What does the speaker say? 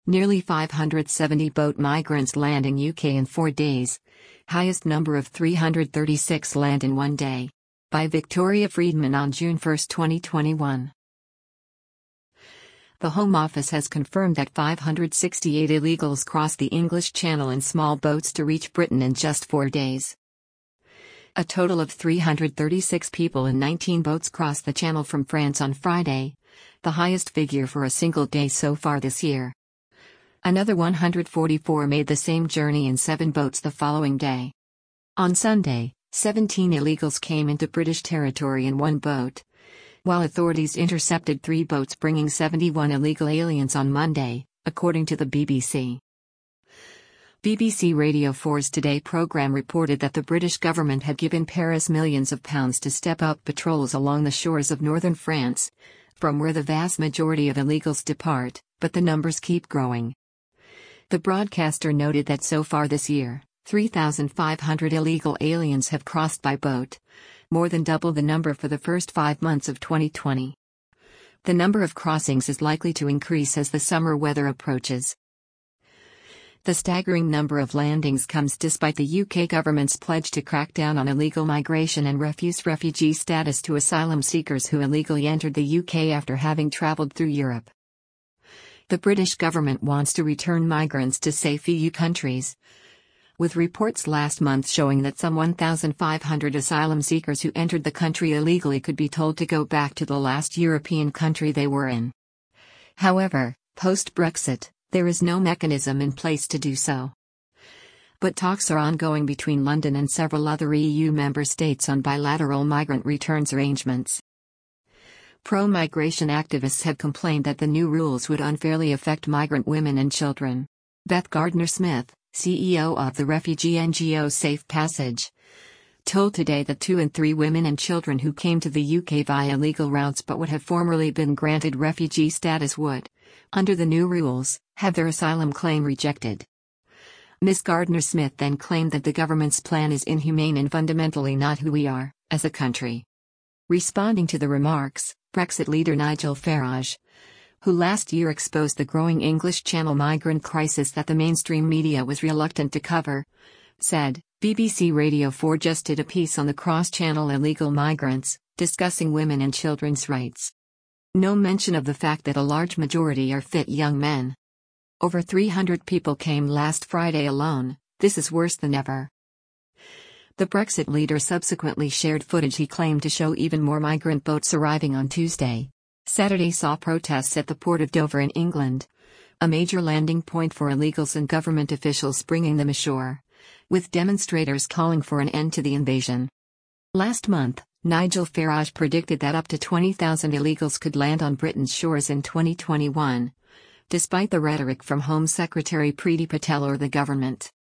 Nearly 570 boat migrants land in UK in 4 days. Highest number of 336 land in 1 day. By Victoria Friedman on June 1, 2021. The Home Office has confirmed that 568 illegals crossed the English Channel in small boats to reach Britain in just 4 days. A total of 336 people in 19 boats crossed the Channel from France on Friday, the highest figure for a single day so far this year. Another 144 made the same journey in 7 boats the following day. On Sunday, 17 illegals came into British territory in 1 boat, while authorities intercepted 3 boats bringing 71 illegal aliens on Monday, according to the BBC. BBC Radio 4's Today programme reported that the British government had given Paris millions of pounds to step up patrols along the shores of northern France, from where the vast majority of illegals depart, but the numbers keep growing. The broadcaster noted that so far this year, 3,500 illegal aliens have crossed by boat, more than double the number for the first 5 months of 2020. The number of crossings is likely to increase as the summer weather approaches. The staggering number of landings comes despite the UK government's pledge to crack down on illegal migration and refuse refugee status to asylum seekers who illegally entered the UK after having travelled through Europe. The British government wants to return migrants to safe EU countries, with reports last month showing that some 1,500 asylum seekers who entered the country illegally could be told to go back to the last European country they were in. However, post-Brexit, there is no mechanism in place to do so. But talks are ongoing between London and several other EU member states on bilateral migrant returns arrangements. Pro-migration activists have complained that the new rules would unfairly affect migrant women and children. Beth Gardner-Smith, CEO of the refugee NGO Safe Passage, told Today that 2 in 3 women and children who came to the UK via illegal routes but would have formerly been granted refugee status would, under the new rules, have their asylum claim rejected. Ms. Gardner-Smith then claimed that the government's plan is inhumane and fundamentally not who we are, as a country. Responding to the remarks, Brexit leader Nigel Farage, who last year exposed the growing English Channel migrant crisis that the mainstream media was reluctant to cover, said, BBC Radio 4 just did a piece on the cross-channel illegal migrants, discussing women and children's rights. No mention of the fact that a large majority are fit young men. Over 300 people came last Friday alone. This is worse than ever. The Brexit leader subsequently shared footage he claimed to show even more migrant boats arriving on Tuesday. Saturday saw protests at the port of Dover in England, a major landing point for illegals and government officials bringing them ashore, with demonstrators calling for an end to the invasion. Last month, Nigel Farage predicted that up to 20,000 illegals could land on Britain's shores in 2021, despite the rhetoric from Home Secretary Priti Patel or the government.